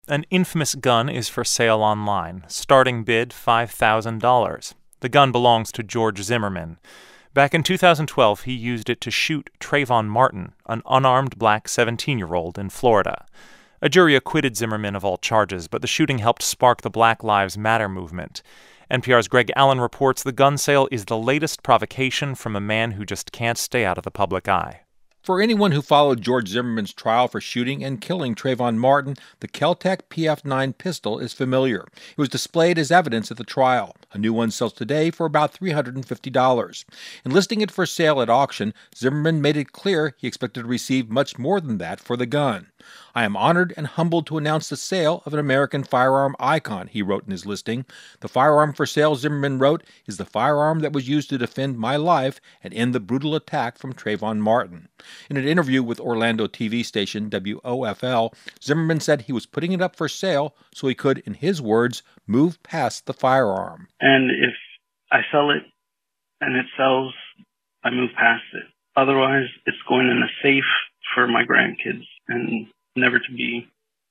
An infamous gun is for sale online. Starting bid $5,000. The gun belongs to George Zimmerman. Back in 2012, he used it to shoot Trayvon Martin, an unarmed black 17-year-old in Florida. A jury acquitted Zimmerman of all charges, but the shooting helped spark the Black Lives Matter movement. NPR's Greg Allen reports the gun sale is the latest provocation from a man who just can't stay out of the public eye. For anyone who followed George Zimmerman's trial for shooting and killing Trayvon Martin, the Kel-Tec PF9 pistol is familiar. It was displayed as evidence at the trial. A new one sells today for about $350. In listing it for sale at auction, Zimmerman made it clear he expected to receive much more than that for the gun. "I am honored and humbled to announce the sale of an American firearm icon," he wrote in his listing. "The firearm for sale," Zimmerman wrote, "is the firearm that was used to defend my life and end the brutal attack from Trayvon Martin." In an interview with Orlando TV station WOFL, Zimmerman said he was putting it up for sale so he could, in his words, move past the firearm. And if I sell it and it sells, I move past it. Otherwise, it's going in a safe for my grandkids and never to be,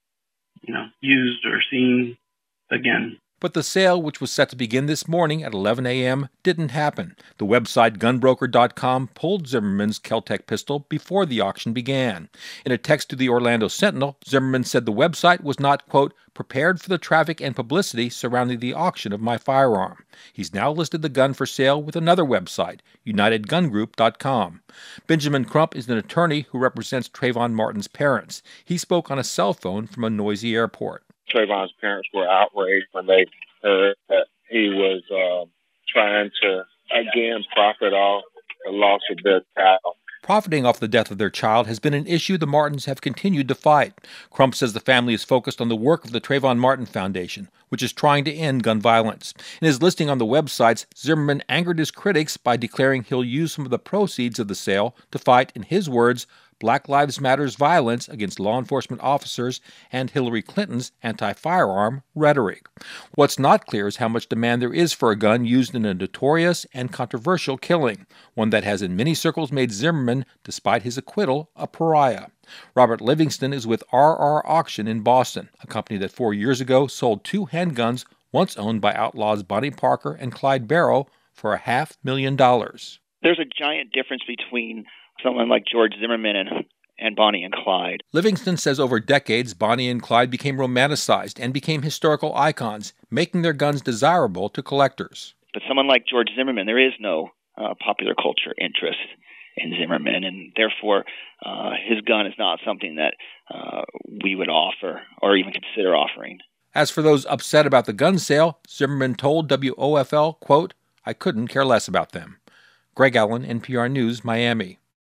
used or seen again. But the sale, which was set to begin this morning at 11 a.m., didn't happen. The website gunbroker.com pulled Zimmerman's Kel-Tec pistol before the auction began. In a text to the Orlando Sentinel, Zimmerman said the website was not, quote, prepared for the traffic and publicity surrounding the auction of my firearm. He's now listed the gun for sale with another website, UnitedGunGroup.com. Benjamin Crump is an attorney who represents Trayvon Martin's parents. He spoke on a cell phone from a noisy airport. Trayvon's parents were outraged when they heard that he was trying to, again, profit off the loss of their child. Profiting off the death of their child has been an issue the Martins have continued to fight. Crump says the family is focused on the work of the Trayvon Martin Foundation, which is trying to end gun violence. In his listing on the websites, Zimmerman angered his critics by declaring he'll use some of the proceeds of the sale to fight, in his words, Black Lives Matter's violence against law enforcement officers and Hillary Clinton's anti-firearm rhetoric. What's not clear is how much demand there is for a gun used in a notorious and controversial killing, one that has in many circles made Zimmerman, despite his acquittal, a pariah. Robert Livingston is with RR Auction in Boston, a company that 4 years ago sold 2 handguns once owned by outlaws Bonnie Parker and Clyde Barrow for $500,000. There's a giant difference between someone like George Zimmerman and Bonnie and Clyde. Livingston says over decades, Bonnie and Clyde became romanticized and became historical icons, making their guns desirable to collectors. But someone like George Zimmerman, there is no popular culture interest in Zimmerman, and therefore his gun is not something that we would offer or even consider offering. As for those upset about the gun sale, Zimmerman told WOFL, quote, "I couldn't care less about them." Greg Allen, NPR News, Miami.